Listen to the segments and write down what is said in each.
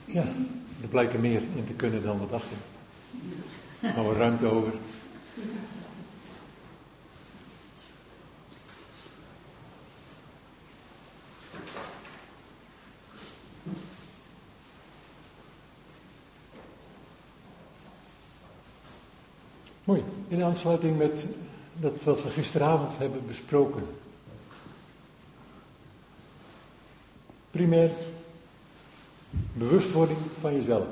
Ja, er blijkt er meer in te kunnen dan we dachten. Er gaan we ruimte over. Mooi, in aansluiting met dat wat we gisteravond hebben besproken. Primair, bewustwording van jezelf.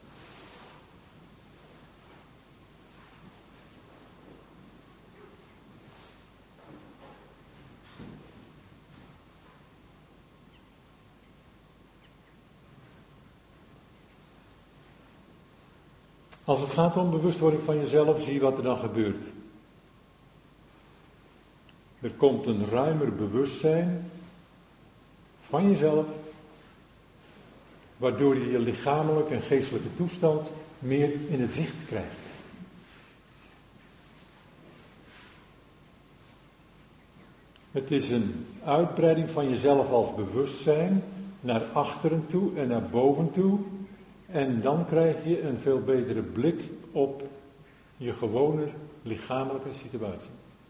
Als het gaat om bewustwording van jezelf, zie je wat er dan gebeurt. Er komt een ruimer bewustzijn van jezelf, waardoor je je lichamelijke en geestelijke toestand meer in het zicht krijgt. Het is een uitbreiding van jezelf als bewustzijn naar achteren toe en naar boven toe. En dan krijg je een veel betere blik op je gewone lichamelijke situatie.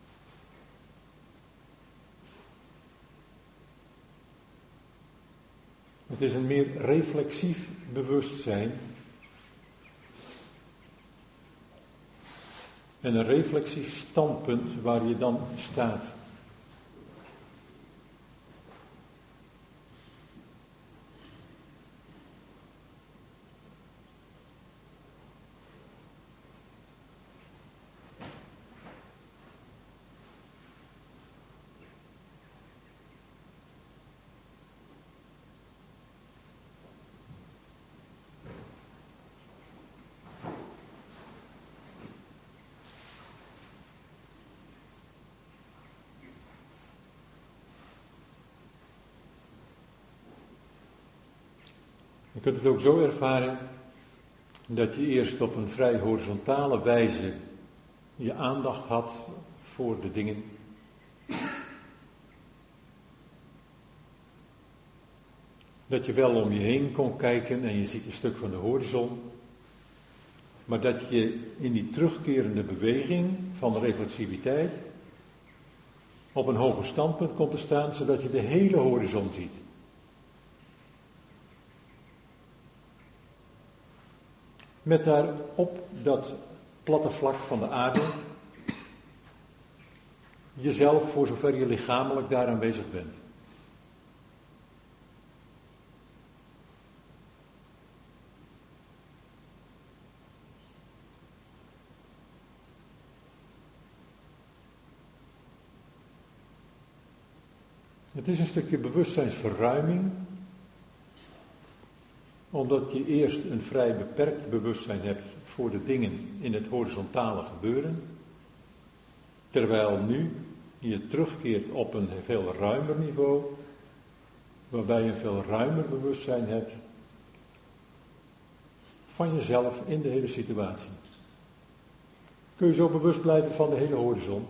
Het is een meer reflexief bewustzijn. En een reflexief standpunt waar je dan staat. Je kunt het ook zo ervaren dat je eerst op een vrij horizontale wijze je aandacht had voor de dingen. Dat je wel om je heen kon kijken en je ziet een stuk van de horizon. Maar dat je in die terugkerende beweging van reflexiviteit op een hoger standpunt komt te staan, zodat je de hele horizon ziet. Met daar op dat platte vlak van de aarde jezelf, voor zover je lichamelijk daar aanwezig bent. Het is een stukje bewustzijnsverruiming, omdat je eerst een vrij beperkt bewustzijn hebt voor de dingen in het horizontale gebeuren, terwijl nu je terugkeert op een veel ruimer niveau, waarbij je een veel ruimer bewustzijn hebt van jezelf in de hele situatie. Kun je zo bewust blijven van de hele horizon?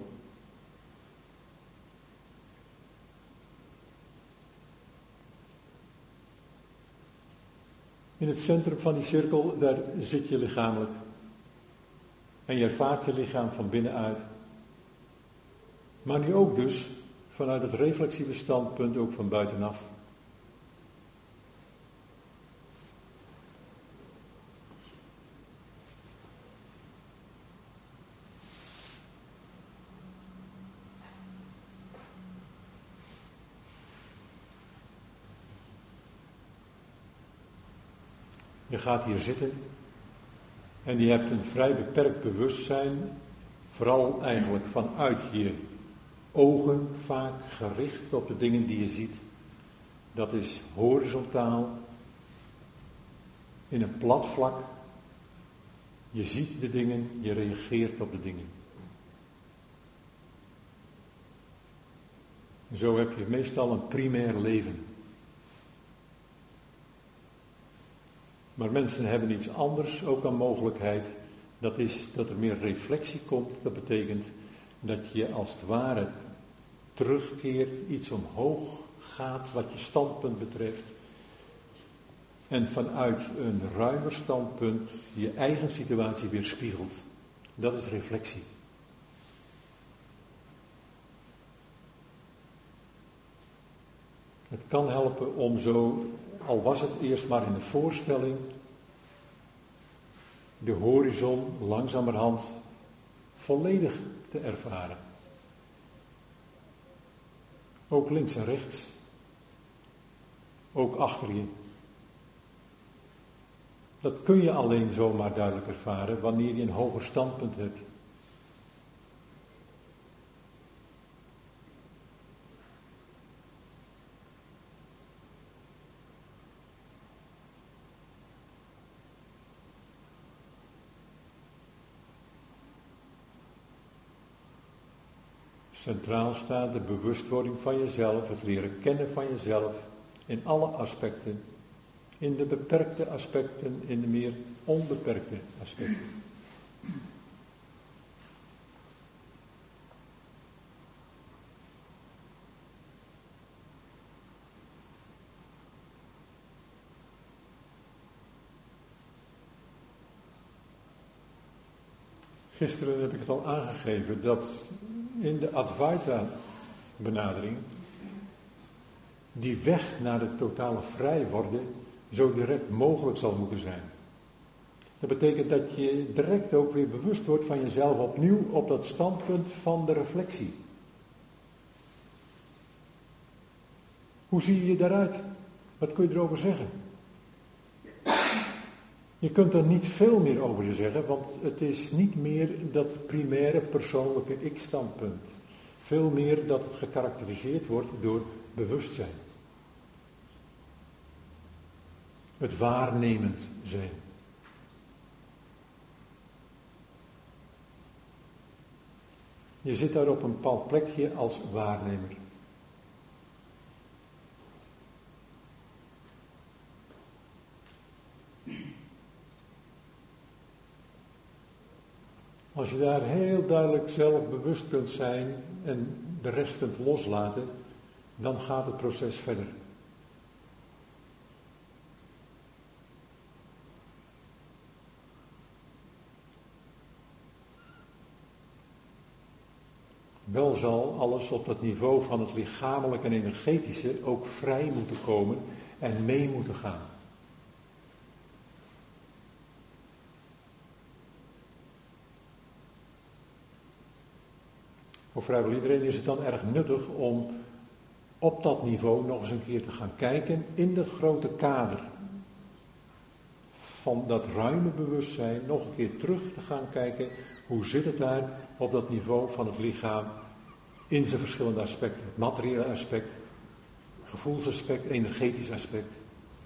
In het centrum van die cirkel, daar zit je lichamelijk. En je ervaart je lichaam van binnenuit. Maar nu ook dus, vanuit het reflexieve standpunt, ook van buitenaf. Je gaat hier zitten en je hebt een vrij beperkt bewustzijn, vooral eigenlijk vanuit je ogen vaak gericht op de dingen die je ziet. Dat is horizontaal, in een plat vlak. Je ziet de dingen, je reageert op de dingen. Zo heb je meestal een primair leven. Maar mensen hebben iets anders ook aan mogelijkheid. Dat is dat er meer reflectie komt. Dat betekent dat je als het ware terugkeert, iets omhoog gaat wat je standpunt betreft. en vanuit een ruimer standpunt je eigen situatie weer spiegelt. Dat is reflectie. Het kan helpen om zo, al was het eerst maar in de voorstelling, de horizon langzamerhand volledig te ervaren. Ook links en rechts. Ook achter je. Dat kun je alleen zomaar duidelijk ervaren wanneer je een hoger standpunt hebt. Centraal staat de bewustwording van jezelf, het leren kennen van jezelf in alle aspecten. In de beperkte aspecten, in de meer onbeperkte aspecten. Gisteren heb ik het al aangegeven dat in de Advaita-benadering die weg naar de totale vrijwording zo direct mogelijk zal moeten zijn. Dat betekent dat je direct ook weer bewust wordt van jezelf opnieuw op dat standpunt van de reflectie. Hoe zie je daaruit? Wat kun je erover zeggen? Je kunt er niet veel meer over zeggen, want het is niet meer dat primaire persoonlijke ik-standpunt. Veel meer dat het gekarakteriseerd wordt door bewustzijn. Het waarnemend zijn. Je zit daar op een bepaald plekje als waarnemer. Als je daar heel duidelijk zelf bewust kunt zijn en de rest kunt loslaten, dan gaat het proces verder. Wel zal alles op dat niveau van het lichamelijke en energetische ook vrij moeten komen en mee moeten gaan. Voor vrijwel iedereen is het dan erg nuttig om op dat niveau nog eens een keer te gaan kijken in dat grote kader van dat ruime bewustzijn, nog een keer terug te gaan kijken, hoe zit het daar op dat niveau van het lichaam in zijn verschillende aspecten. Het materiële aspect, het gevoelsaspect, het energetisch aspect.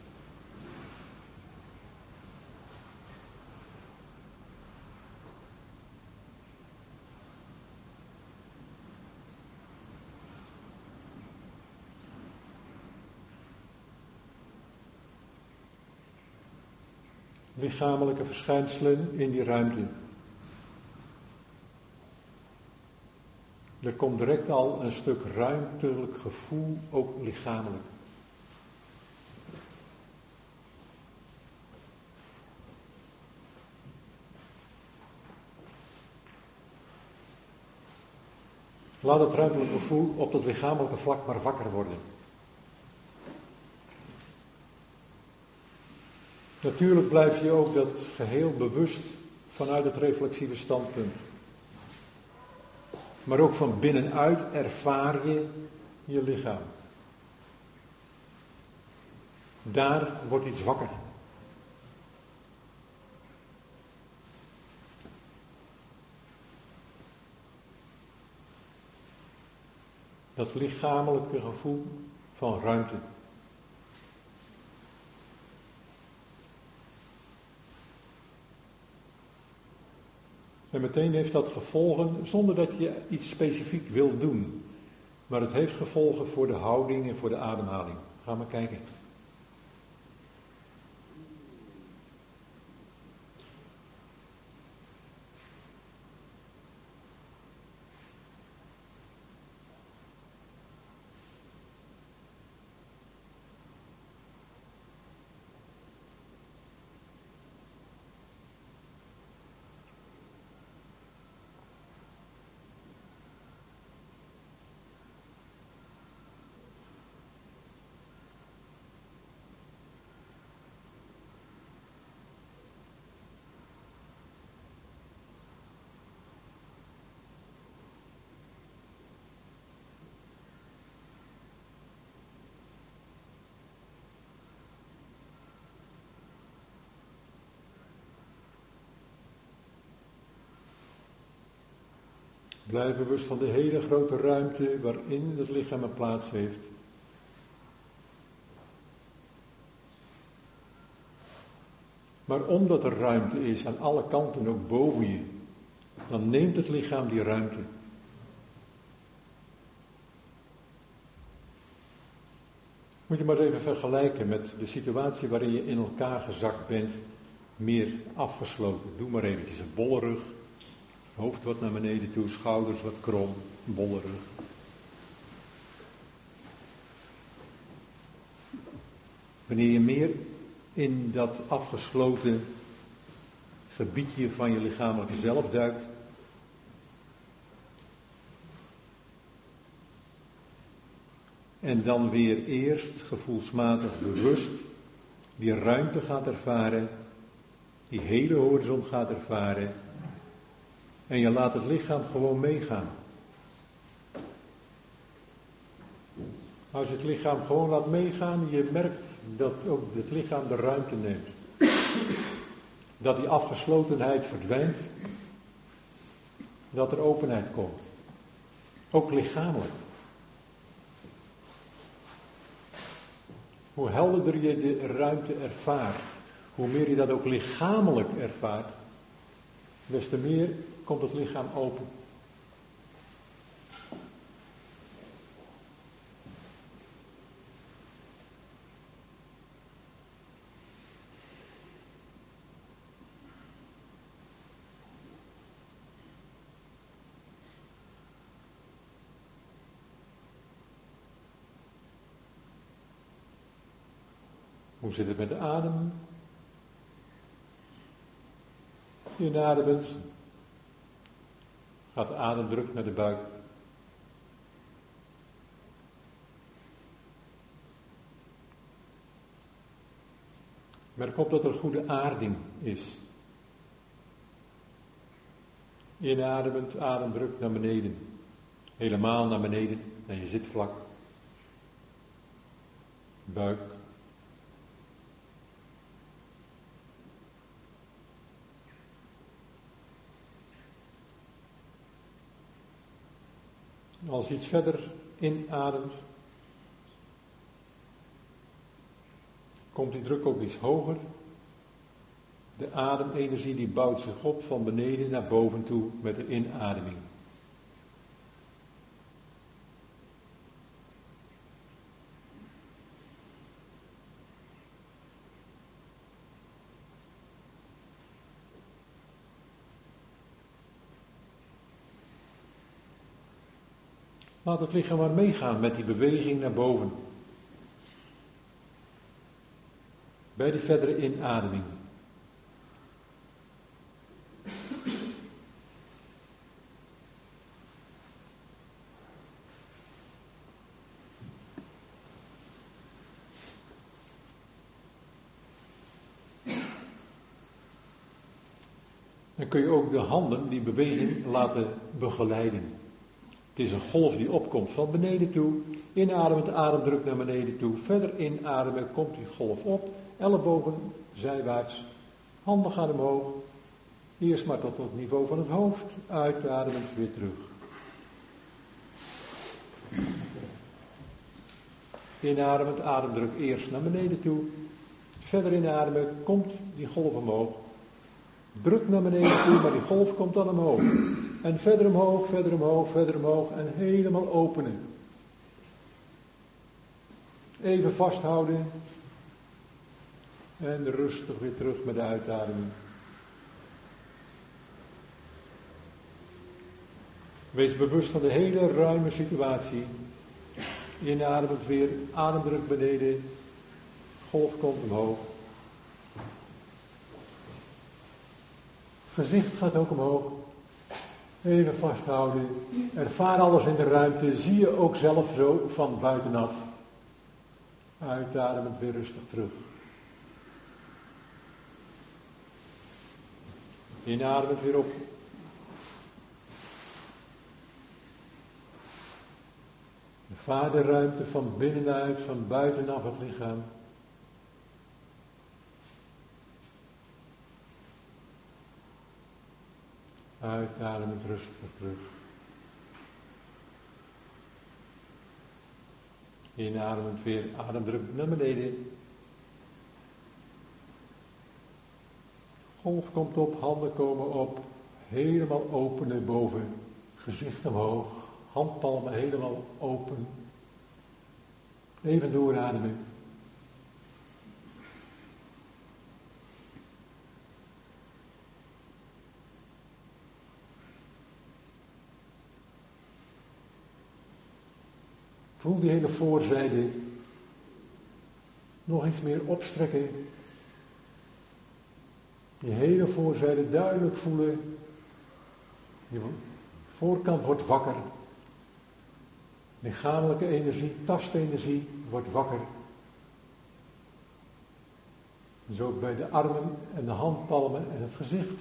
Lichamelijke verschijnselen in die ruimte. Er komt direct al een stuk ruimtelijk gevoel, ook lichamelijk. Laat het ruimtelijk gevoel op dat lichamelijke vlak maar wakker worden. Natuurlijk blijf je ook dat geheel bewust vanuit het reflexieve standpunt. Maar ook van binnenuit ervaar je je lichaam. Daar wordt iets wakker. Dat lichamelijke gevoel van ruimte. En meteen heeft dat gevolgen zonder dat je iets specifiek wil doen. Maar het heeft gevolgen voor de houding en voor de ademhaling. Ga maar kijken. Blijf bewust van de hele grote ruimte waarin het lichaam een plaats heeft. Maar omdat er ruimte is aan alle kanten, ook boven je, dan neemt het lichaam die ruimte. Moet je maar eens even vergelijken met de situatie waarin je in elkaar gezakt bent, meer afgesloten. Doe maar eventjes een bolle rug, hoofd wat naar beneden toe, schouders wat krom, bolle rug. Wanneer je meer in dat afgesloten gebiedje van je lichamelijke zelf duikt, en dan weer eerst gevoelsmatig bewust die ruimte gaat ervaren, die hele horizon gaat ervaren, en je laat het lichaam gewoon meegaan. Als je het lichaam gewoon laat meegaan, je merkt dat ook het lichaam de ruimte neemt. Dat die afgeslotenheid verdwijnt, dat er openheid komt. Ook lichamelijk. Hoe helderder je de ruimte ervaart, hoe meer je dat ook lichamelijk ervaart, des te meer komt het lichaam open. Hoe zit het met de adem? Inademend gaat de ademdruk naar de buik. Merk op dat er goede aarding is. Inademend, ademdruk naar beneden. Helemaal naar beneden, naar je zitvlak. Buik. Als je iets verder inademt, komt die druk ook iets hoger. De ademenergie die bouwt zich op van beneden naar boven toe met de inademing. Laat het lichaam maar meegaan met die beweging naar boven. Bij die verdere inademing. Dan kun je ook de handen die beweging laten begeleiden. Het is een golf die opkomt van beneden toe. Inademend, ademdruk naar beneden toe. Verder inademen, komt die golf op. Ellebogen zijwaarts. Handen gaan omhoog. Eerst maar tot het niveau van het hoofd. Uitademend weer terug. Inademend, ademdruk eerst naar beneden toe. Verder inademen, komt die golf omhoog. Druk naar beneden toe, maar die golf komt dan omhoog. En verder omhoog, verder omhoog, verder omhoog en helemaal openen. Even vasthouden. En rustig weer terug met de uitademing. Wees bewust van de hele ruime situatie. Inademend weer, ademdruk beneden. Golf komt omhoog. Gezicht gaat ook omhoog. Even vasthouden. Ervaar alles in de ruimte. Zie je ook zelf zo van buitenaf. Uitademend weer rustig terug. Inademend weer op. Ervaar de ruimte van binnenuit, van buitenaf het lichaam. Uitademend rustig terug. Inademend weer ademdruk naar beneden. Golf komt op, handen komen op. Helemaal open naar boven. Gezicht omhoog. Handpalmen helemaal open. Even doorademen. Voel die hele voorzijde nog iets meer opstrekken. Die hele voorzijde duidelijk voelen. Die voorkant wordt wakker. Lichamelijke energie, tastenergie wordt wakker. Dus ook bij de armen en de handpalmen en het gezicht.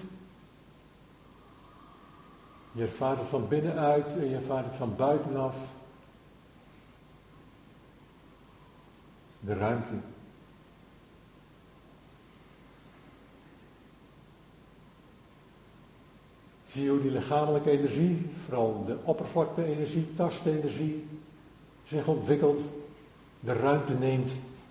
Je ervaart het van binnenuit en je ervaart het van buitenaf. De ruimte. Zie je hoe die lichamelijke energie, vooral de oppervlakte-energie, tastenergie, zich ontwikkelt, de ruimte neemt.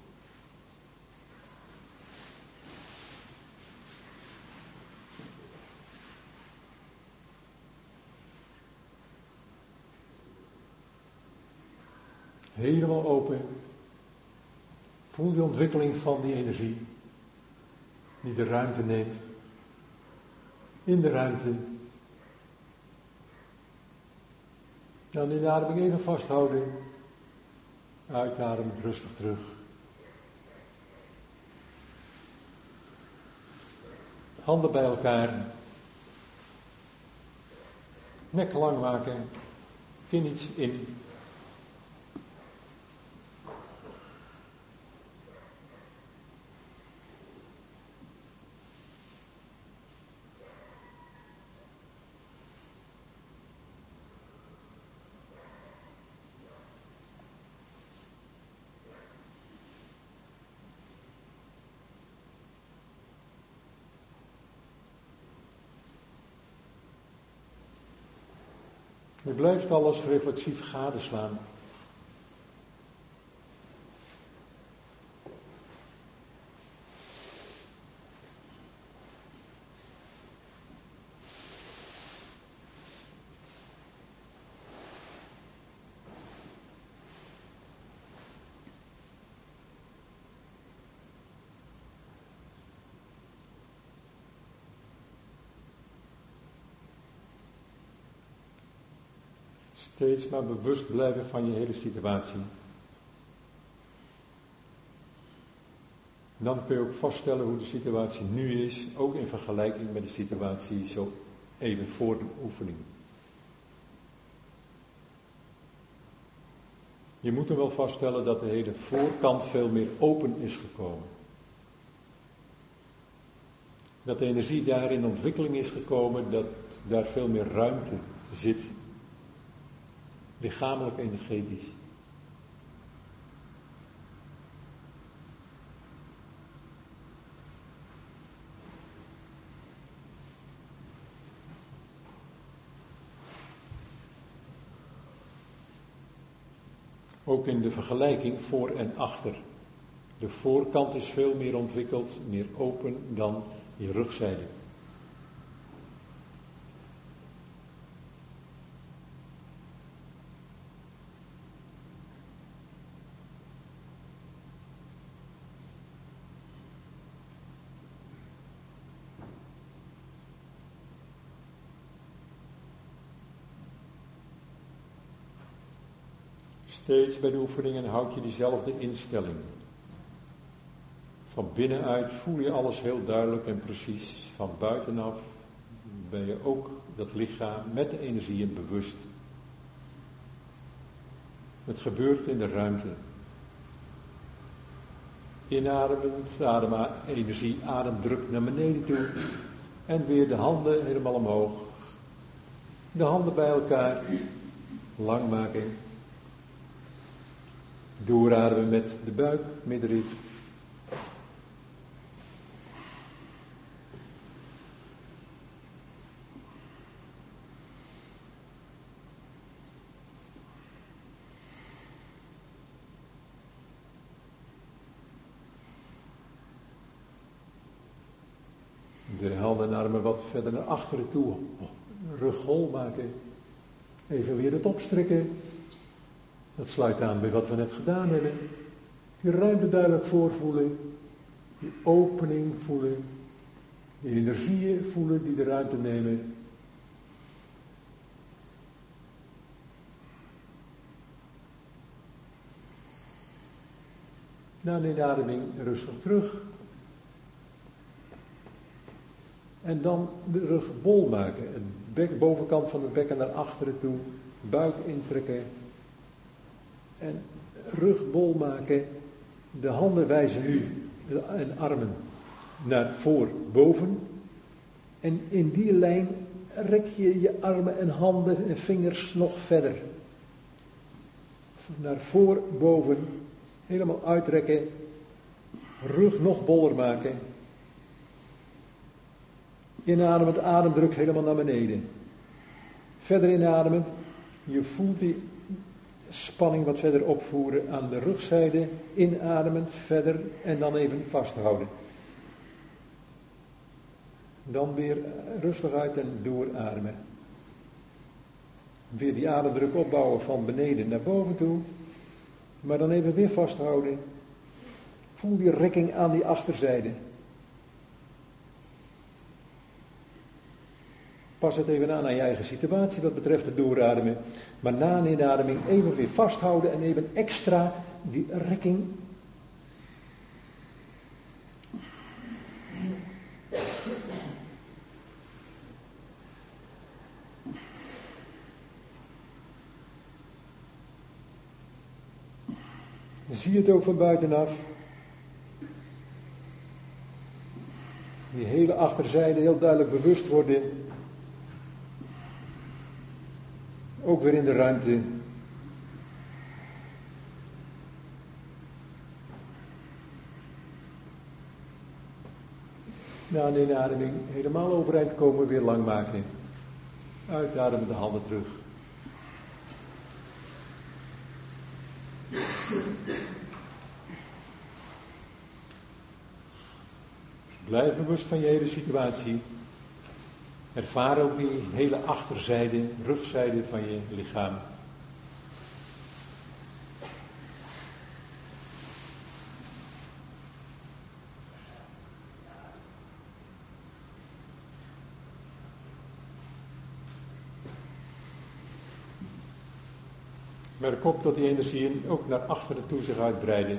Helemaal open. Voel die ontwikkeling van die energie, die de ruimte neemt. In de ruimte. Dan die ademing even vasthouden. Uitademend rustig terug. Handen bij elkaar. Nek lang maken. Kin iets in. Je blijft alles reflexief gadeslaan. Steeds maar bewust blijven van je hele situatie. Dan kun je ook vaststellen hoe de situatie nu is, ook in vergelijking met de situatie zo even voor de oefening. Je moet er wel vaststellen dat de hele voorkant veel meer open is gekomen. Dat de energie daar in ontwikkeling is gekomen, dat daar veel meer ruimte zit. Lichamelijk, energetisch. Ook in de vergelijking voor en achter. De voorkant is veel meer ontwikkeld, meer open dan je rugzijde. Steeds bij de oefeningen houd je diezelfde instelling. Van binnenuit voel je alles heel duidelijk en precies. Van buitenaf ben je ook dat lichaam met de energieën bewust. Het gebeurt in de ruimte. Inademend, energie, ademdruk naar beneden toe. En weer de handen helemaal omhoog. De handen bij elkaar. Lang maken. Doorademen met de buik, middenrif. De handen en armen wat verder naar achteren toe. Rug hol maken. Even weer het opstrekken. Dat sluit aan bij wat we net gedaan hebben. Die ruimte duidelijk voorvoelen. Die opening voelen. Die energieën voelen die de ruimte nemen. Na een inademing rustig terug. En dan de rug bol maken. De bovenkant van het bekken naar achteren toe. Buik intrekken. En rug bol maken. De handen wijzen nu en armen naar voor, boven. En in die lijn rek je je armen en handen en vingers nog verder. Naar voor, boven. Helemaal uitrekken. Rug nog boller maken. Inademend, ademdruk helemaal naar beneden. Verder inademend. Je voelt die spanning wat verder opvoeren aan de rugzijde. Inademend, verder en dan even vasthouden. Dan weer rustig uit en doorademen. Weer die ademdruk opbouwen van beneden naar boven toe. Maar dan even weer vasthouden. Voel die rekking aan die achterzijde. Pas het even aan je eigen situatie wat betreft het doorademen. Maar na een inademing even weer vasthouden en even extra die rekking. Zie het ook van buitenaf. Die hele achterzijde heel duidelijk bewust worden. Ook weer in de ruimte. Na een inademing helemaal overeind komen, weer lang maken. Uitademen, de handen terug. Blijf bewust van je hele situatie. Ervaar ook die hele achterzijde, rugzijde van je lichaam. Merk op dat die energieën ook naar achteren toe zich uitbreiden.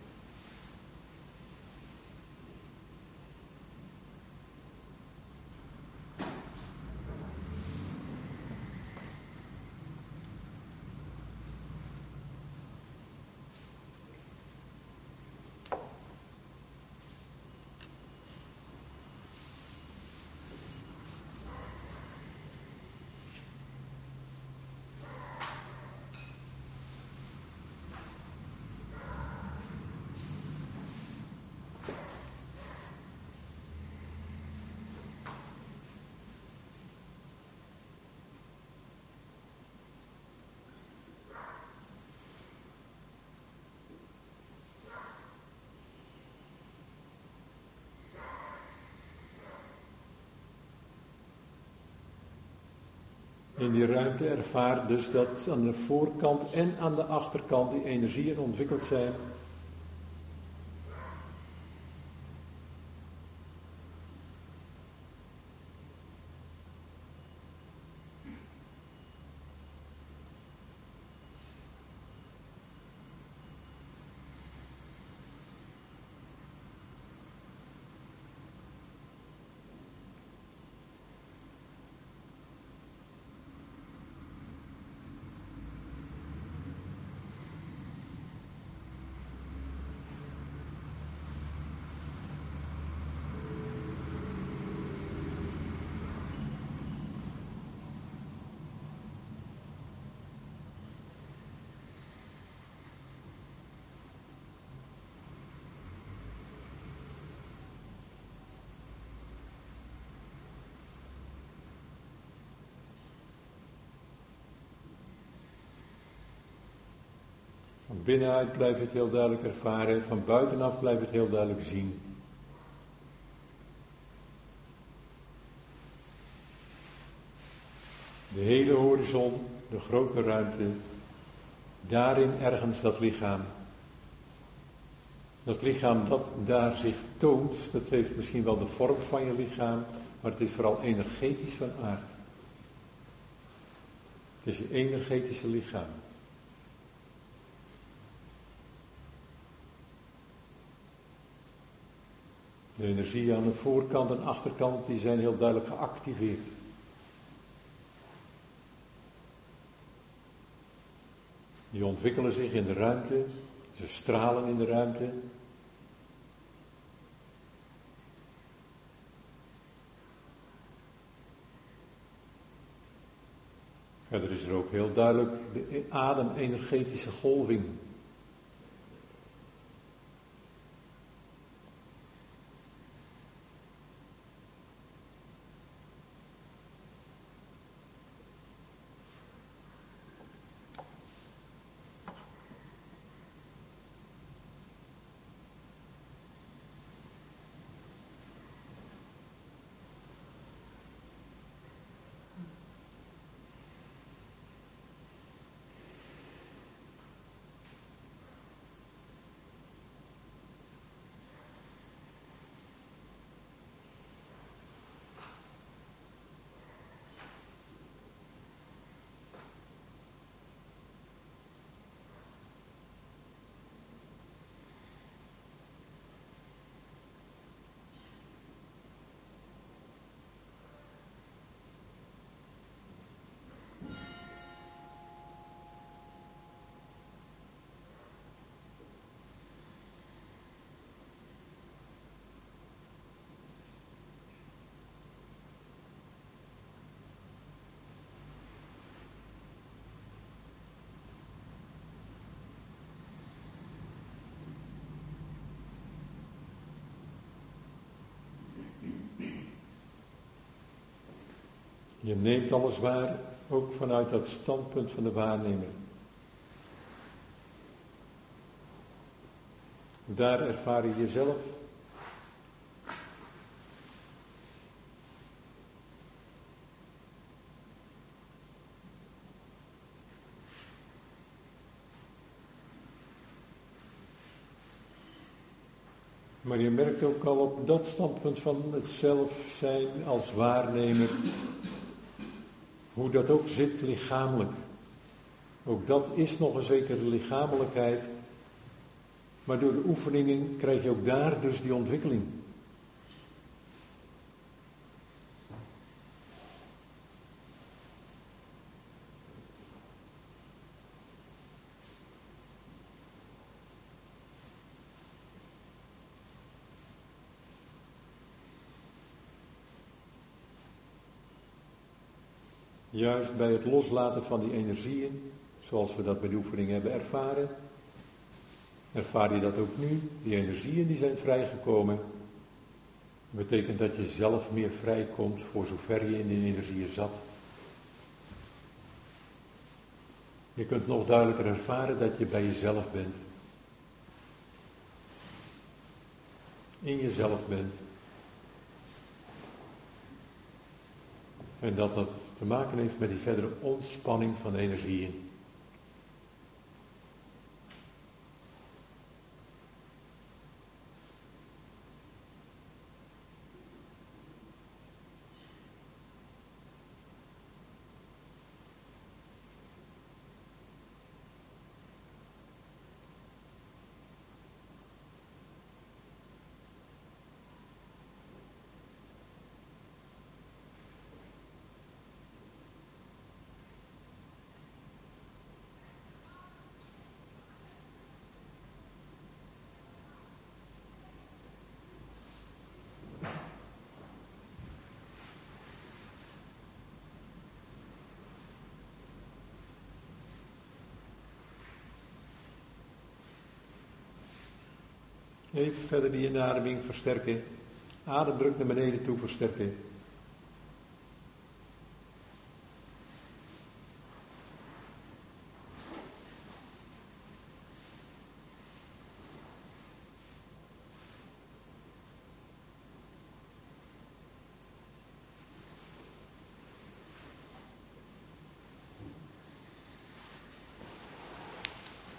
In die ruimte ervaar dus dat aan de voorkant en aan de achterkant die energieën ontwikkeld zijn. Van binnenuit blijf je het heel duidelijk ervaren, van buitenaf blijf je het heel duidelijk zien. De hele horizon, de grote ruimte, daarin ergens dat lichaam. Dat lichaam dat daar zich toont, dat heeft misschien wel de vorm van je lichaam, maar het is vooral energetisch van aard. Het is je energetische lichaam. De energie aan de voorkant en achterkant, die zijn heel duidelijk geactiveerd. Die ontwikkelen zich in de ruimte, ze stralen in de ruimte. Verder is er ook heel duidelijk de ademenergetische golving. Je neemt alles waar, ook vanuit dat standpunt van de waarnemer. Daar ervaar je jezelf. Maar je merkt ook al op dat standpunt van het zelf zijn als waarnemer, hoe dat ook zit lichamelijk. Ook dat is nog een zekere lichamelijkheid. Maar door de oefeningen krijg je ook daar dus die ontwikkeling. Juist bij het loslaten van die energieën, zoals we dat bij de oefening hebben ervaren, ervaar je dat ook nu. Die energieën die zijn vrijgekomen. Dat betekent dat je zelf meer vrijkomt voor zover je in die energieën zat. Je kunt nog duidelijker ervaren dat je bij jezelf bent. In jezelf bent. En dat dat te maken heeft met die verdere ontspanning van de energieën. Even verder die inademing versterken. Ademdruk naar beneden toe versterken.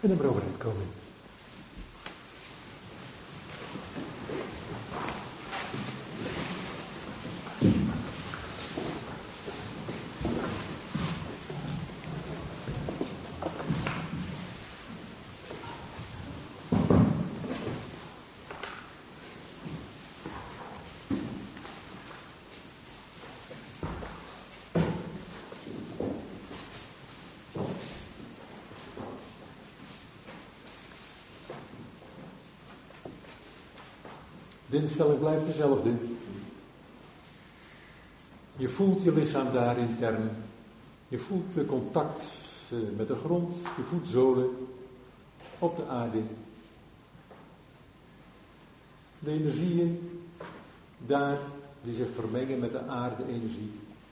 En dan overeind komen. De instelling blijft dezelfde. Je voelt je lichaam daar intern. Je voelt de contact met de grond, je voetzolen op de aarde. De energieën daar die zich vermengen met de aarde-energie.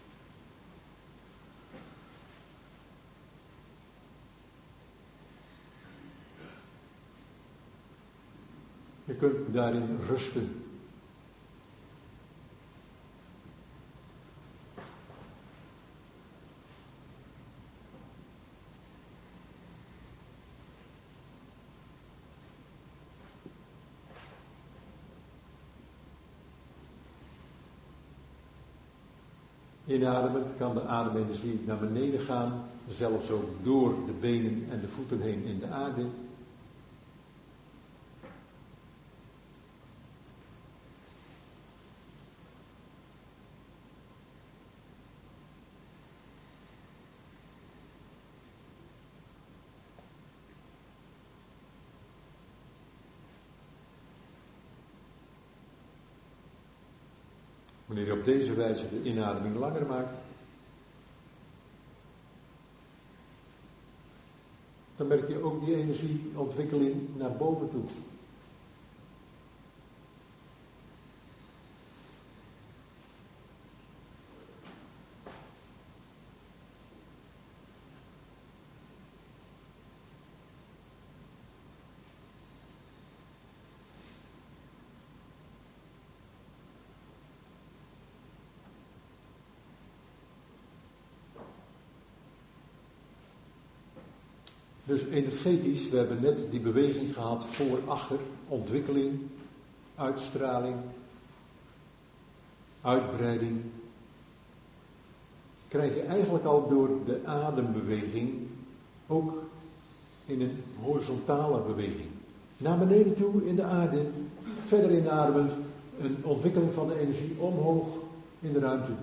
Je kunt daarin rusten. Inademend kan de ademenergie naar beneden gaan, zelfs ook door de benen en de voeten heen in de aarde. Wanneer je op deze wijze de inademing langer maakt, dan merk je ook die energieontwikkeling naar boven toe. Dus energetisch, we hebben net die beweging gehad voor-achter, ontwikkeling, uitstraling, uitbreiding. Krijg je eigenlijk al door de adembeweging ook in een horizontale beweging. Naar beneden toe in de aarde, verder inademend, een ontwikkeling van de energie omhoog in de ruimte.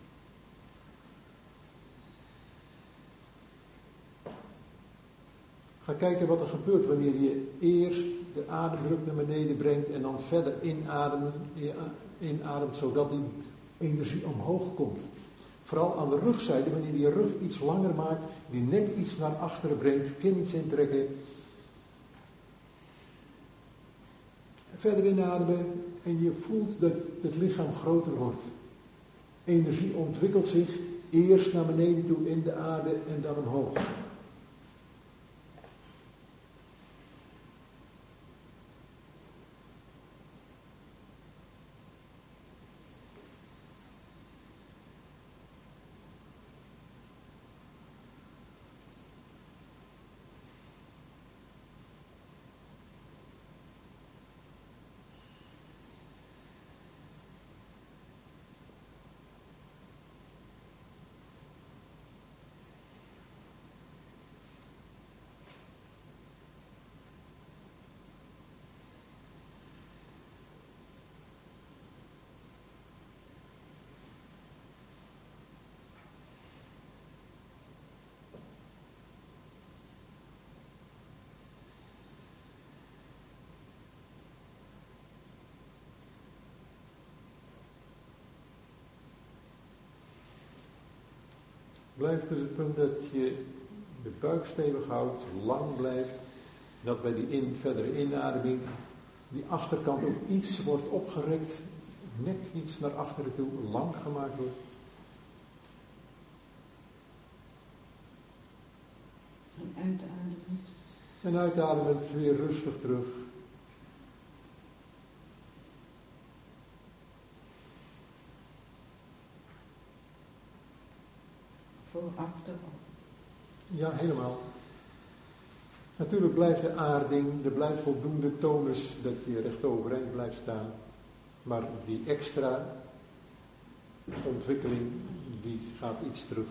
Ga kijken wat er gebeurt wanneer je eerst de ademdruk naar beneden brengt en dan verder inademt zodat die energie omhoog komt. Vooral aan de rugzijde, wanneer je je rug iets langer maakt, die nek iets naar achteren brengt, kin iets intrekken. Verder inademen en je voelt dat het lichaam groter wordt. Energie ontwikkelt zich eerst naar beneden toe in de aarde en dan omhoog. Blijf dus het punt dat je de buik stevig houdt, lang blijft, dat bij die verdere inademing die achterkant ook iets wordt opgerekt, nek iets naar achteren toe, lang gemaakt wordt. En uitademend. En uitademend weer rustig terug. Voor, achter. Ja, helemaal. Natuurlijk blijft de aarding, er blijft voldoende tonus dat je recht overeind blijft staan. Maar die extra ontwikkeling, die gaat iets terug.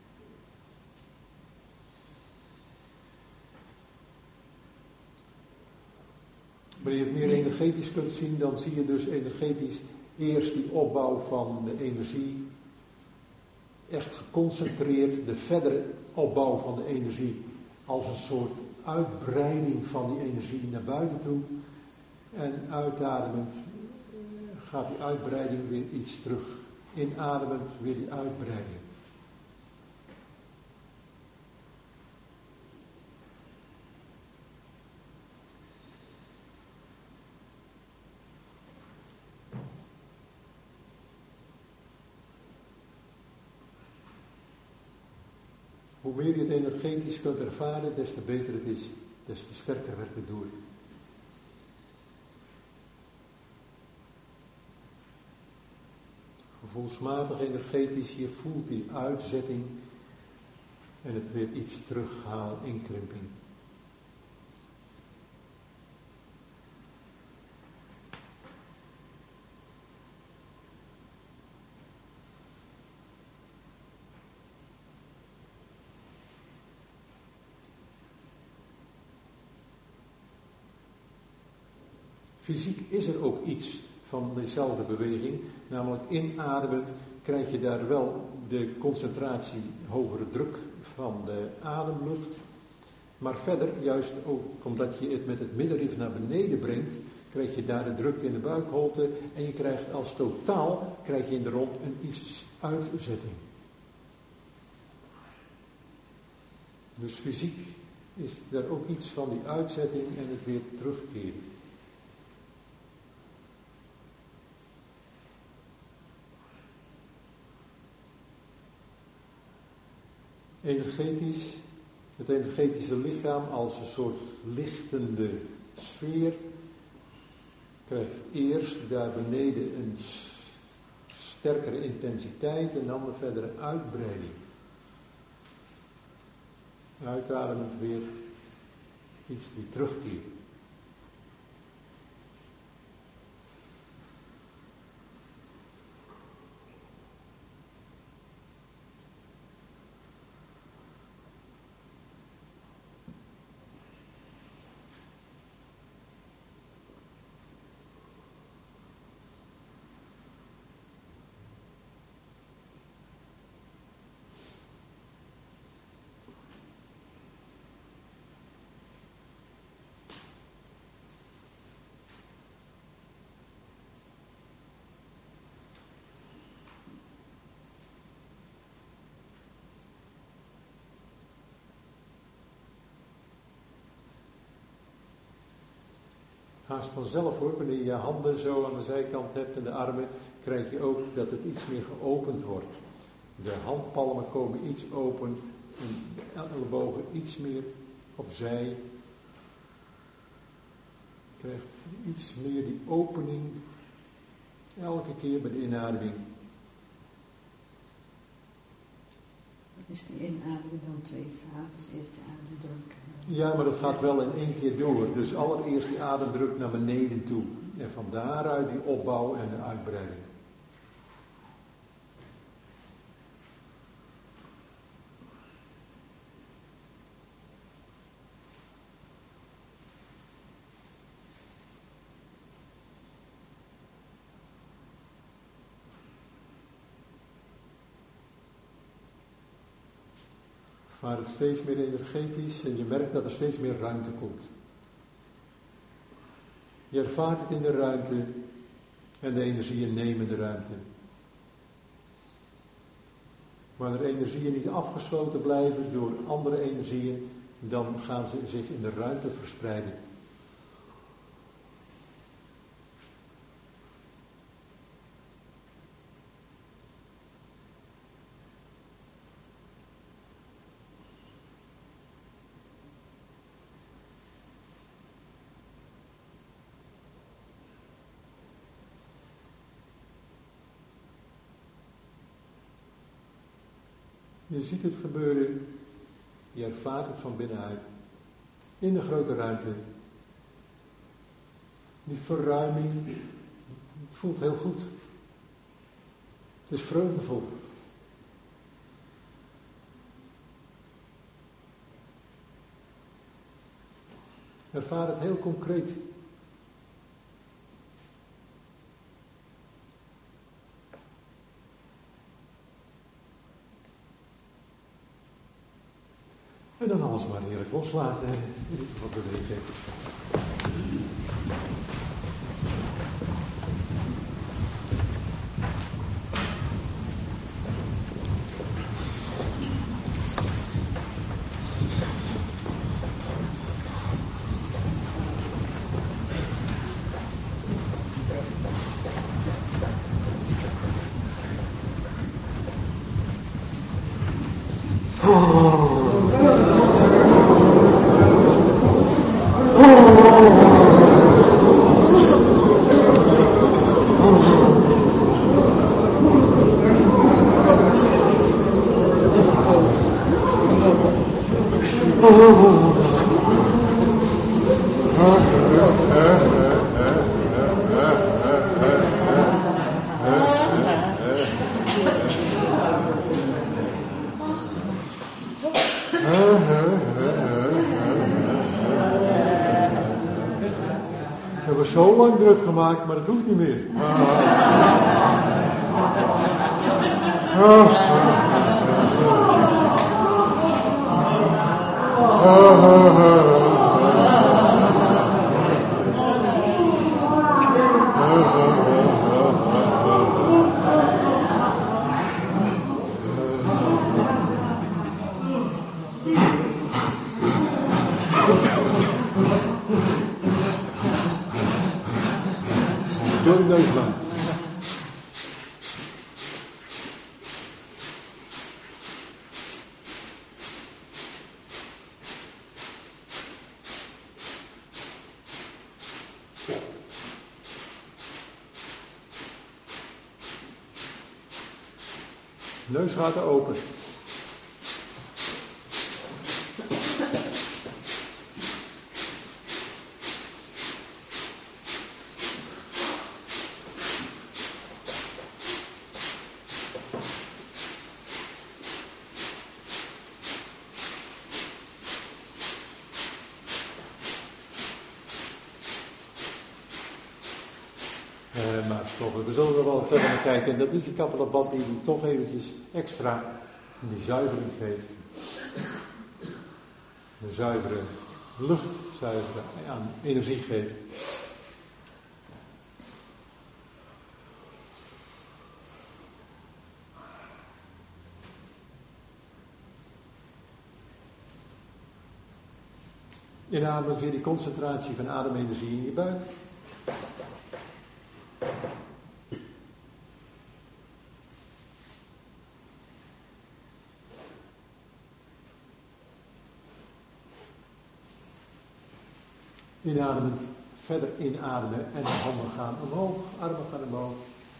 Wanneer je het meer energetisch kunt zien, dan zie je dus energetisch eerst die opbouw van de energie, echt geconcentreerd, de verdere opbouw van de energie als een soort uitbreiding van die energie naar buiten toe. En uitademend gaat die uitbreiding weer iets terug. Inademend weer die uitbreiding. Hoe meer je het energetisch kunt ervaren, des te beter het is, des te sterker werkt het door. Gevoelsmatig energetisch, je voelt die uitzetting en het weer iets terughalen, inkrimping. Fysiek is er ook iets van dezelfde beweging, namelijk inademend krijg je daar wel de concentratie, hogere druk van de ademlucht. Maar verder, juist ook omdat je het met het middenrif naar beneden brengt, krijg je daar de druk in de buikholte en je krijgt als totaal, krijg je in de romp een iets uitzetting. Dus fysiek is er ook iets van die uitzetting en het weer terugkeren. Energetisch, het energetische lichaam als een soort lichtende sfeer krijgt eerst daar beneden een sterkere intensiteit en dan een verdere uitbreiding. Uitademend weer iets die terugkeert. Haast vanzelf hoor, wanneer je je handen zo aan de zijkant hebt en de armen, krijg je ook dat het iets meer geopend wordt. De handpalmen komen iets open en de ellebogen iets meer opzij. Je krijgt iets meer die opening elke keer bij de inademing. Is die inademing dan 2 fases? Eerst de ademdruk. Ja, maar dat gaat wel in 1 keer door. Dus allereerst die ademdruk naar beneden toe. En van daaruit die opbouw en de uitbreiding. Maar het steeds meer energetisch en je merkt dat er steeds meer ruimte komt. Je ervaart het in de ruimte en de energieën nemen de ruimte. Wanneer de energieën niet afgesloten blijven door andere energieën, dan gaan ze zich in de ruimte verspreiden. Je ziet het gebeuren, je ervaart het van binnenuit. in de grote ruimte. Die verruiming, het voelt heel goed. Het is vreugdevol. Ervaar het heel concreet. En dan alles maar heerlijk loslaten en wat bewegen. We hebben zo lang druk gemaakt, maar dat hoeft niet meer. Door de neus lang. Neusgaten open. Maar toch, we zullen er wel verder naar kijken. En dat is die kabbelabad die toch eventjes extra die zuivering geeft. De zuivere lucht, zuivere energie geeft. Inademen weer die concentratie van ademenergie in je buik. Inademend, verder inademen en de handen gaan omhoog, armen gaan omhoog.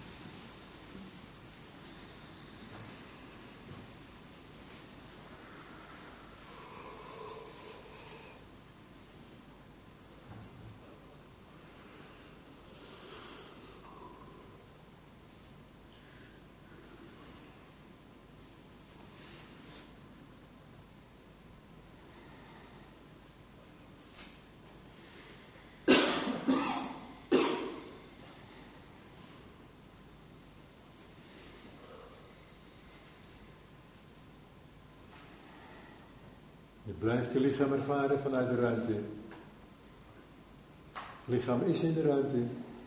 Je blijft je lichaam ervaren vanuit de ruimte. Het lichaam is in de ruimte.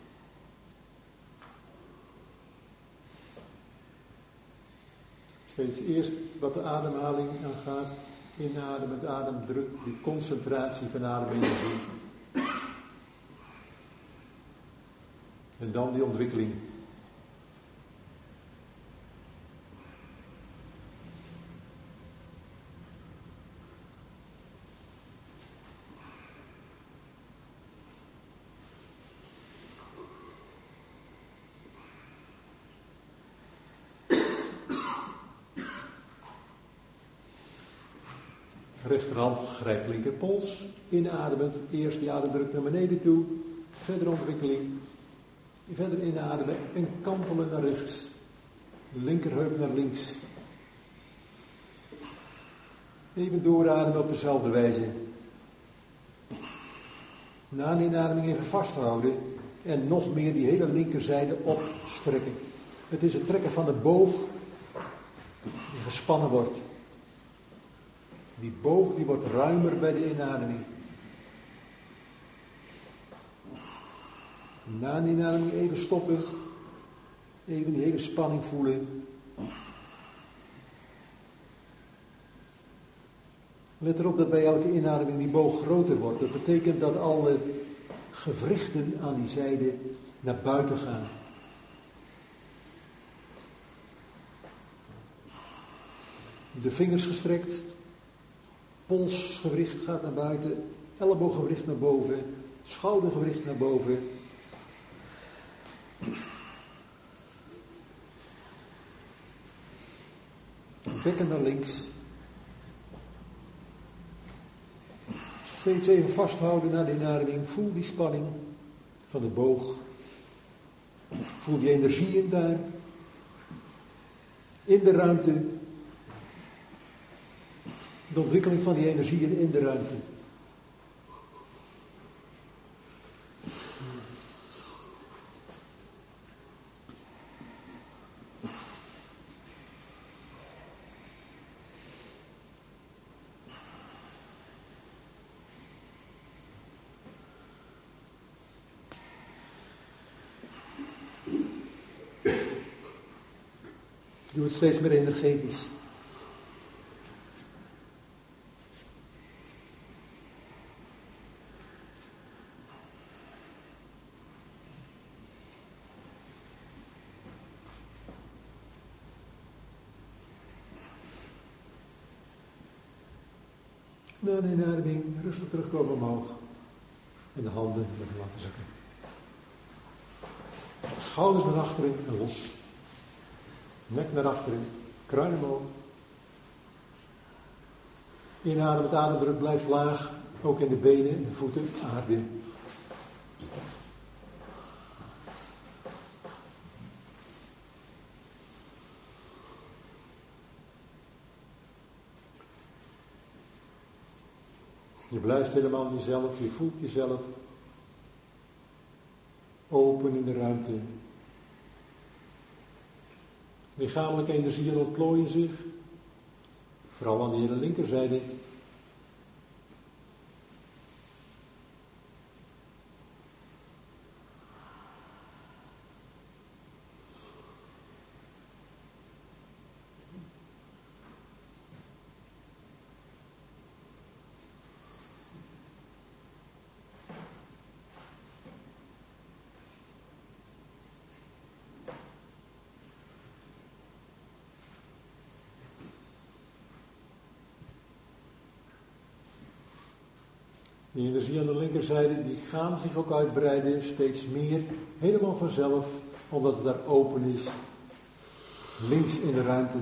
Steeds eerst wat de ademhaling aangaat. Inademend, ademdruk, die concentratie van ademenergie. En dan die ontwikkeling. Rechterhand grijpt linkerpols. Inademend, eerst die ademdruk naar beneden toe. Verder ontwikkeling. Verder inademen en kantelen naar rechts. Linkerheup naar links. Even doorademen op dezelfde wijze. Na een inademing even vasthouden. En nog meer die hele linkerzijde opstrekken. Het is het trekken van de boog die gespannen wordt. Die boog die wordt ruimer bij de inademing. Na een inademing even stoppen. Even die hele spanning voelen. Let erop dat bij elke inademing die boog groter wordt. Dat betekent dat alle gewrichten aan die zijde naar buiten gaan. De vingers gestrekt. Polsgewricht gaat naar buiten. Ellebooggewricht naar boven. Schoudergewricht naar boven. Bekken naar links. Steeds even vasthouden na de inademing. Voel die spanning van de boog. Voel die energie in daar. In de ruimte. De ontwikkeling van die energieën in de ruimte. Doe het steeds meer energetisch. Na de inademing rustig terugkomen omhoog. En de handen even laten zakken. Schouders naar achteren en los. Nek naar achteren, kruin omhoog. Inademend, ademdruk blijft laag, ook in de benen en de voeten, aarde. Je blijft helemaal jezelf, je voelt jezelf open in de ruimte. Lichamelijke energieën ontplooien zich, vooral aan de hele linkerzijde. Die energie aan de linkerzijde, die gaan zich ook uitbreiden, steeds meer, helemaal vanzelf, omdat het daar open is, links in de ruimte.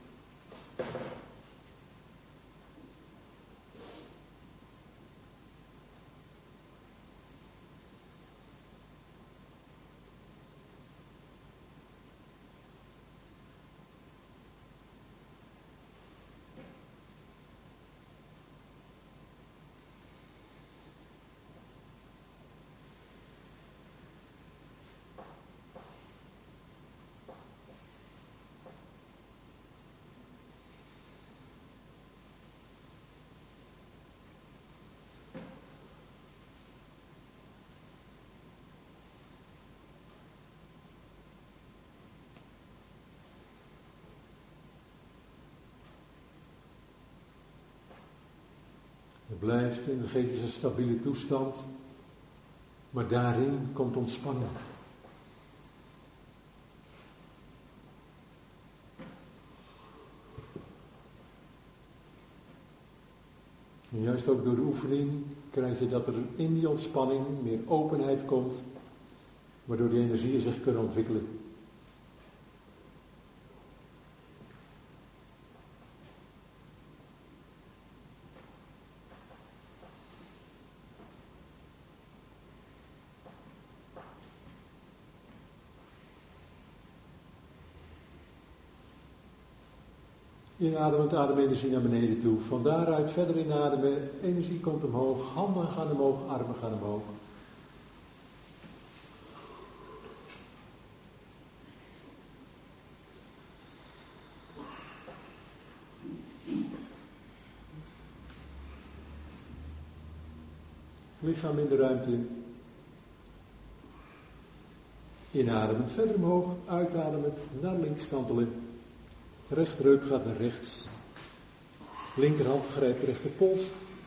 Het blijft een energetische stabiele toestand, maar daarin komt ontspanning. En juist ook door de oefening krijg je dat er in die ontspanning meer openheid komt, waardoor die energieën zich kunnen ontwikkelen. Inademend, adem energie naar beneden toe. Van daaruit verder inademen. Energie komt omhoog. Handen gaan omhoog. Armen gaan omhoog. Lichaam in de ruimte. Inademend verder omhoog. Uitademend naar links kantelen. Rechterheup gaat naar rechts. Linkerhand grijpt rechterpols.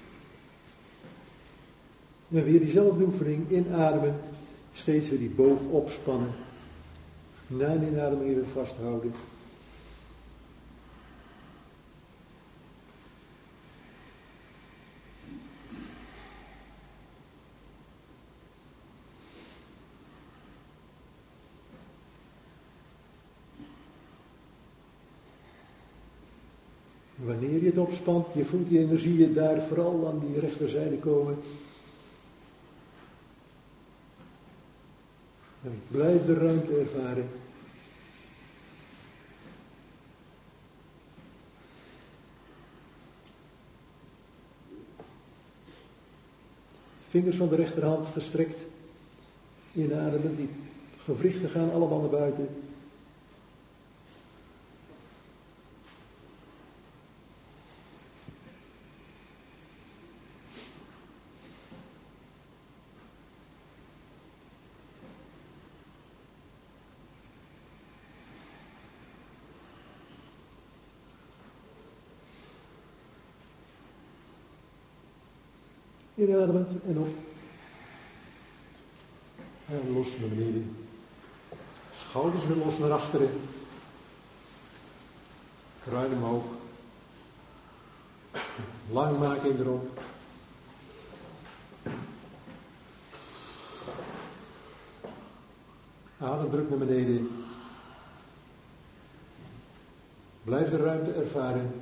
En weer diezelfde oefening. Inademend. Steeds weer die boog opspannen. Na een inademing weer vasthouden. Wanneer je het opspant, je voelt die energieën daar vooral aan die rechterzijde komen. En blijf de ruimte ervaren. Vingers van de rechterhand gestrekt. Inademen, die gewrichten gaan allemaal naar buiten. Inademend en op. En los naar beneden. Schouders weer los naar achteren. Kruin omhoog. Lang maken erop. Ademdruk naar beneden. Blijf de ruimte ervaren.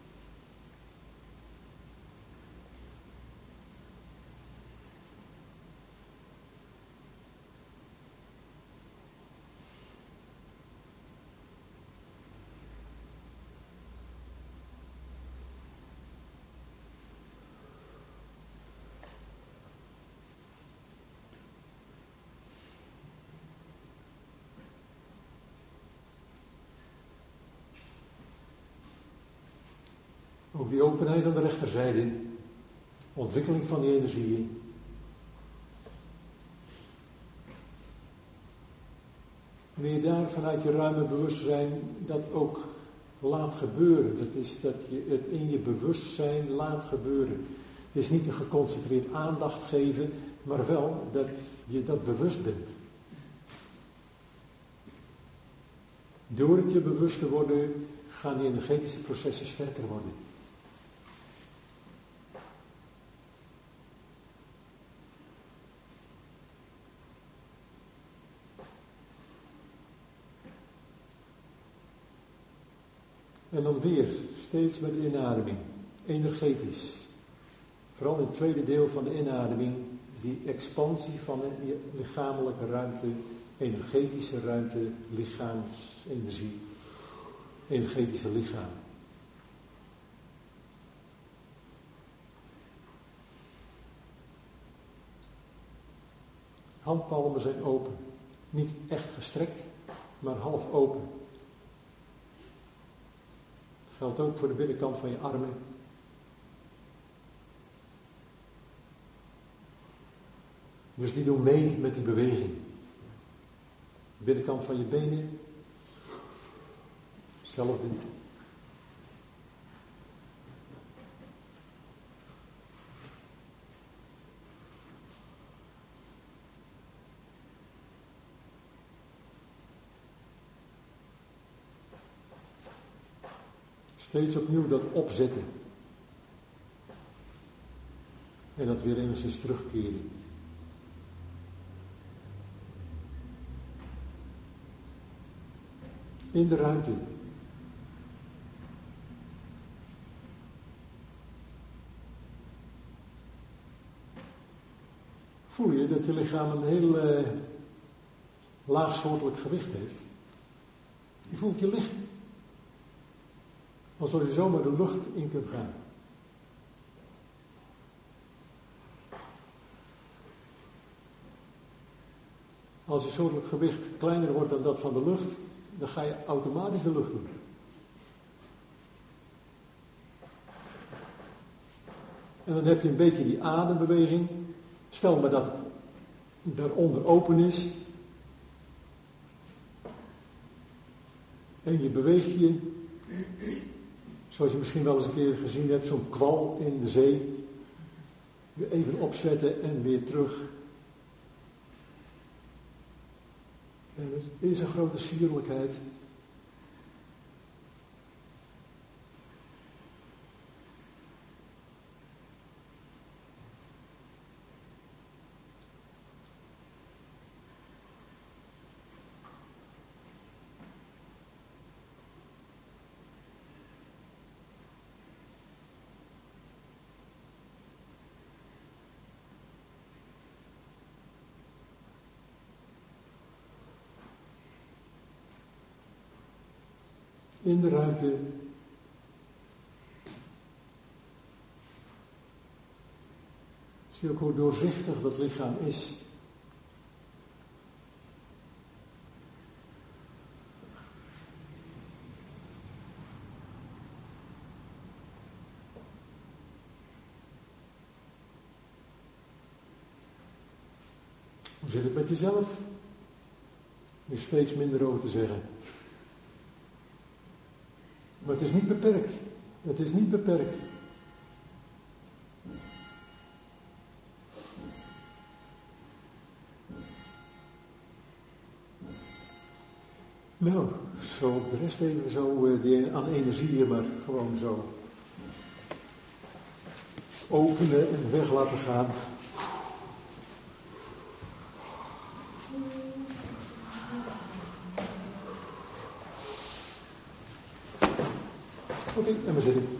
Ook die openheid aan de rechterzijde, ontwikkeling van die energieën. Wanneer je daar vanuit je ruime bewustzijn dat ook laat gebeuren. Dat is dat je het in je bewustzijn laat gebeuren. Het is niet een geconcentreerd aandacht geven, maar wel dat je dat bewust bent. Door het je bewust te worden, gaan die energetische processen sterker worden. En dan weer, steeds met de inademing, energetisch. Vooral in het tweede deel van de inademing, die expansie van de lichamelijke ruimte, energetische ruimte, lichaamsenergie, energetische lichaam. Handpalmen zijn open. Niet echt gestrekt, maar half open. Dat geldt ook voor de binnenkant van je armen. Dus die doen mee met die beweging. De binnenkant van je benen. Hetzelfde. Steeds opnieuw dat opzetten. En dat weer enigszins terugkeren. In de ruimte. Voel je dat je lichaam een heel laagsoortelijk gewicht heeft? Je voelt je licht. Alsof je zomaar de lucht in kunt gaan. Als je soortelijk gewicht kleiner wordt dan dat van de lucht, dan ga je automatisch de lucht doen. En dan heb je een beetje die adembeweging. Stel maar dat het daaronder open is. En je beweegt je, zoals je misschien wel eens een keer gezien hebt, zo'n kwal in de zee. Weer even opzetten en weer terug. En het is een grote sierlijkheid. In de ruimte zie je ook hoe doorzichtig dat lichaam is. Hoe zit het met jezelf? Er is steeds minder over te zeggen. Maar het is niet beperkt. Het is niet beperkt. Nou, zo op de rest even zo aan energieën, maar gewoon zo openen en weg laten gaan. Oké, en we zitten.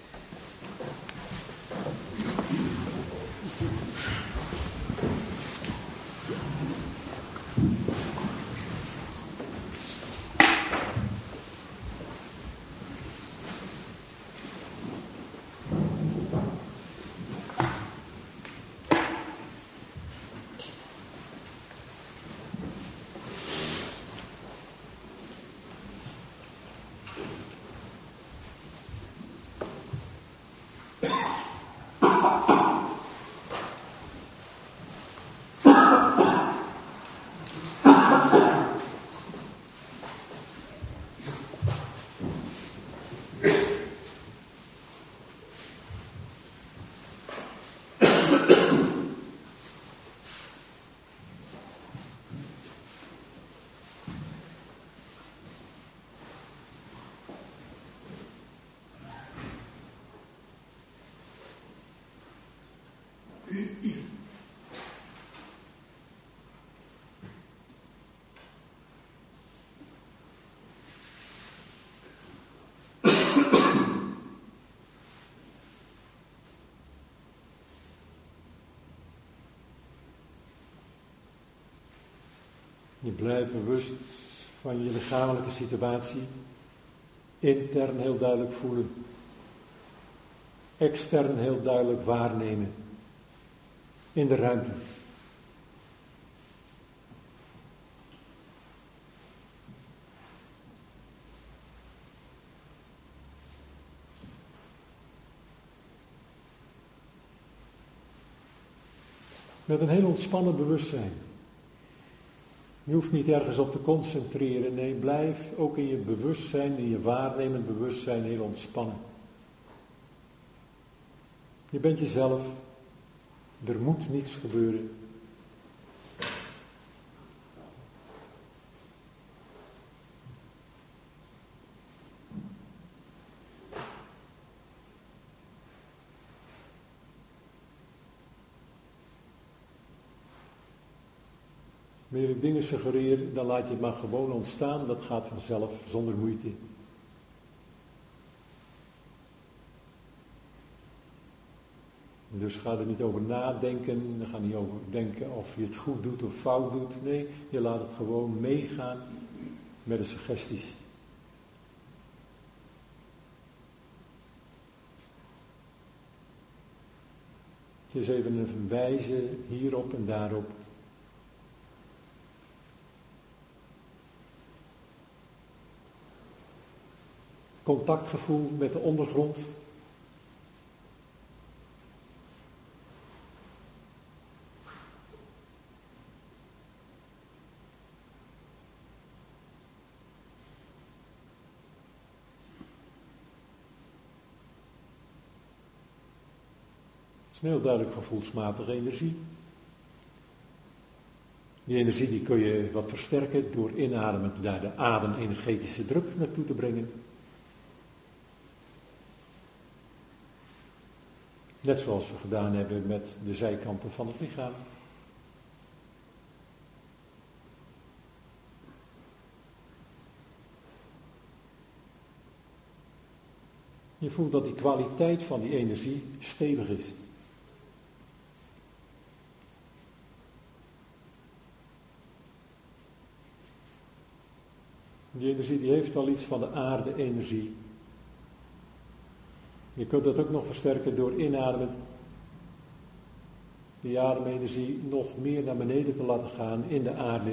Je blijft bewust van je lichamelijke situatie. Intern heel duidelijk voelen. Extern heel duidelijk waarnemen. In de ruimte. Met een heel ontspannen bewustzijn. Je hoeft niet ergens op te concentreren. Nee, blijf ook in je bewustzijn, in je waarnemend bewustzijn heel ontspannen. Je bent jezelf. Er moet niets gebeuren. Wanneer ik dingen suggereer, dan laat je het maar gewoon ontstaan. Dat gaat vanzelf, zonder moeite. Dus ga er niet over nadenken. Ga niet over denken of je het goed doet of fout doet. Nee, je laat het gewoon meegaan met de suggesties. Het is even een wijze hierop en daarop. Contactgevoel met de ondergrond. Het is een heel duidelijk gevoelsmatige energie. Die energie die kun je wat versterken door inademend daar de adem-energetische druk naartoe te brengen. Net zoals we gedaan hebben met de zijkanten van het lichaam. Je voelt dat die kwaliteit van die energie stevig is. Die energie die heeft al iets van de aarde-energie. Je kunt dat ook nog versterken door inademend die ademenergie nog meer naar beneden te laten gaan in de aarde.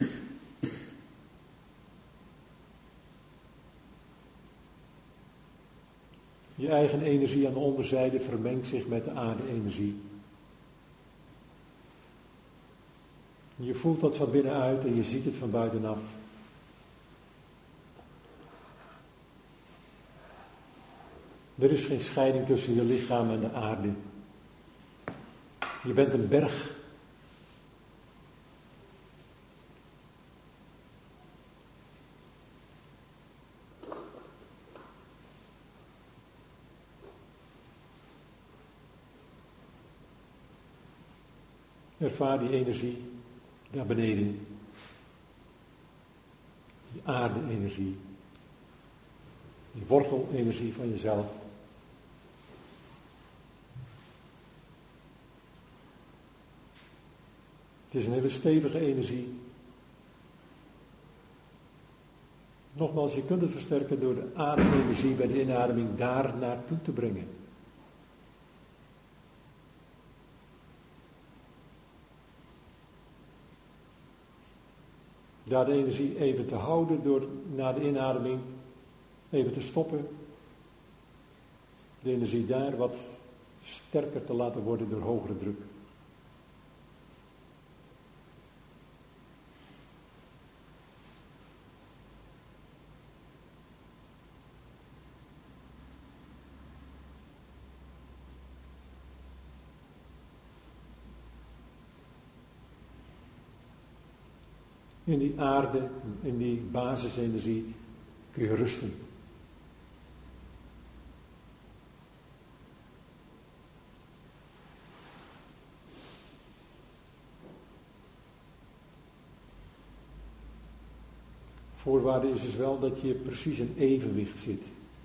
Je eigen energie aan de onderzijde vermengt zich met de aarde-energie. Je voelt dat van binnenuit en je ziet het van buitenaf. Er is geen scheiding tussen je lichaam en de aarde. Je bent een berg. Ervaar die energie daar beneden. Die aarde-energie. Die wortelenergie van jezelf. Het is een hele stevige energie. Nogmaals, je kunt het versterken door de ademenergie bij de inademing daar naartoe te brengen. Daar de energie even te houden door na de inademing even te stoppen. De energie daar wat sterker te laten worden door hogere druk. In die aarde, in die basisenergie kun je rusten. Voorwaarde is dus wel dat je precies in evenwicht zit.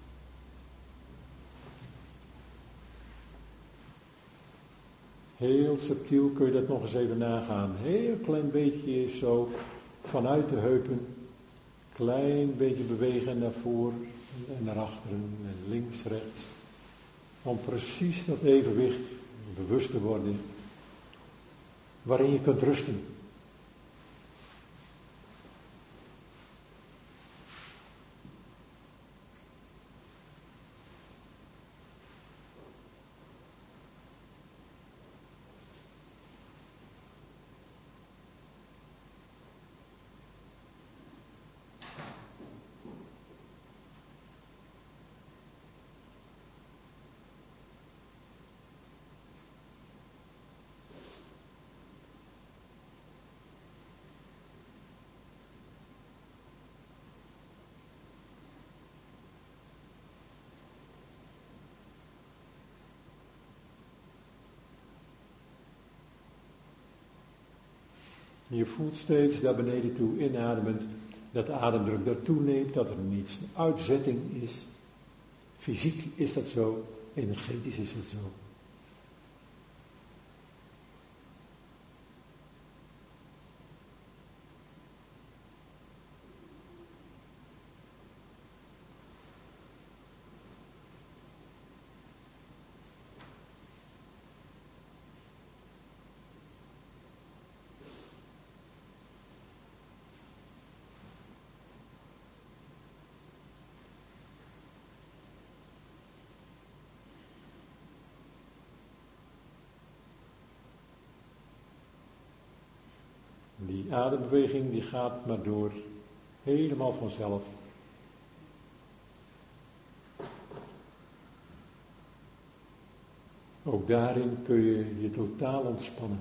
Heel subtiel kun je dat nog eens even nagaan. Heel klein beetje zo vanuit de heupen. Klein beetje bewegen naar voren en naar achteren en links, rechts. Om precies dat evenwicht bewust te worden. Waarin je kunt rusten. Je voelt steeds daar beneden toe inademend dat de ademdruk daar toeneemt, dat er niets uitzetting is. Fysiek is dat zo, energetisch is het zo. die adembeweging die gaat maar door, helemaal vanzelf. Ook daarin kun je je totaal ontspannen.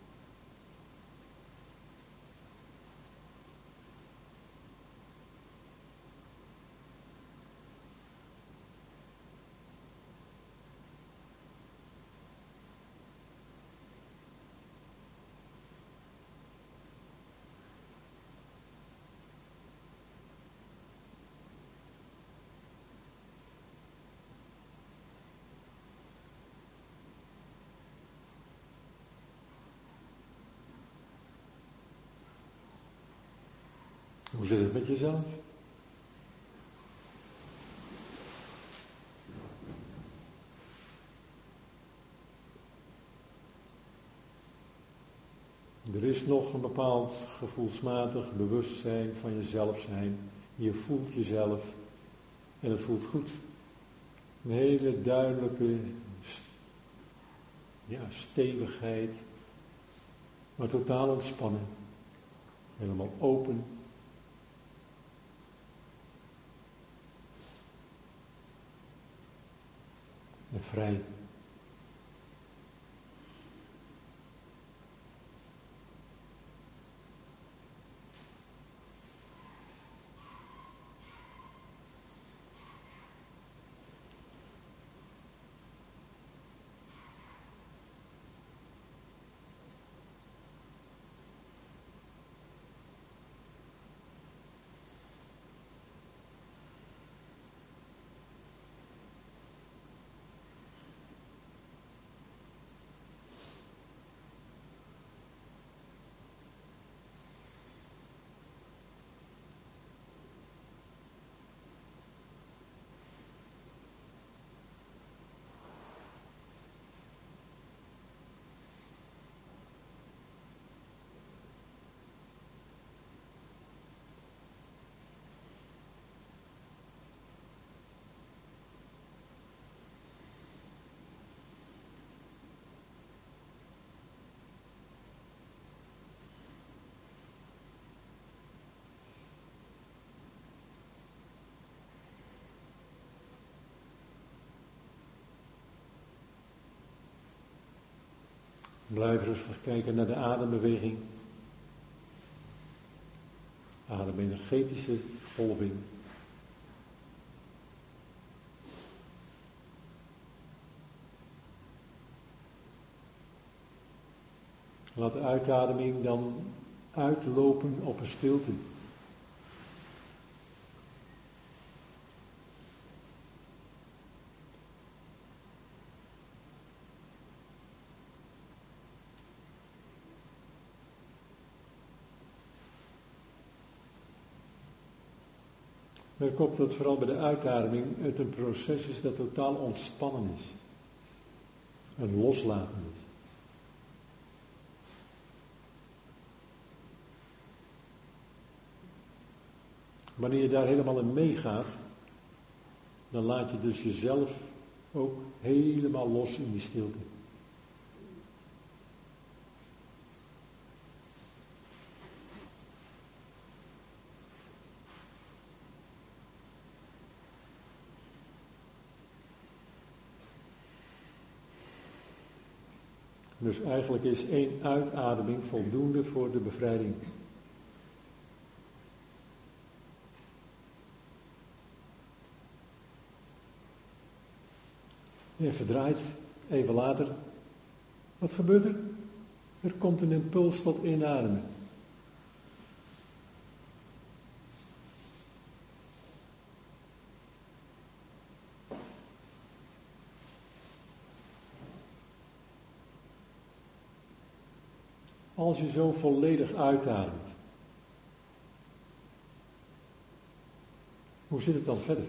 Hoe zit het met jezelf? Er is nog een bepaald gevoelsmatig bewustzijn van jezelf zijn. Je voelt jezelf en het voelt goed. Een hele duidelijke stevigheid, maar totaal ontspannen. Helemaal open. En vrij. Blijf rustig kijken naar de adembeweging. Ademenergetische golving. Laat de uitademing dan uitlopen op een stilte. Merk op dat vooral bij de uitademing het een proces is dat totaal ontspannen is. Een loslaten is. Wanneer je daar helemaal in meegaat, dan laat je dus jezelf ook helemaal los in die stilte. Dus eigenlijk is 1 uitademing voldoende voor de bevrijding. Je verdraait even later. Wat gebeurt er? Er komt een impuls tot inademen. Als je zo volledig uitademt, hoe zit het dan verder?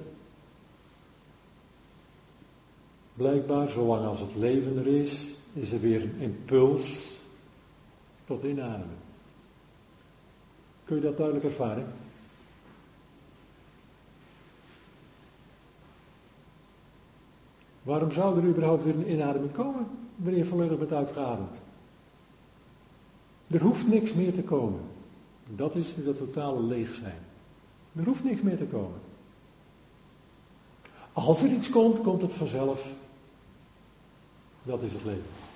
Blijkbaar, zolang als het leven er is er weer een impuls tot inademen. Kun je dat duidelijk ervaren? Waarom zou er überhaupt weer een inademing komen, wanneer je volledig bent uitgeademd? Er hoeft niks meer te komen. Dat is dat totale leeg zijn. Er hoeft niks meer te komen. Als er iets komt, komt het vanzelf. Dat is het leven.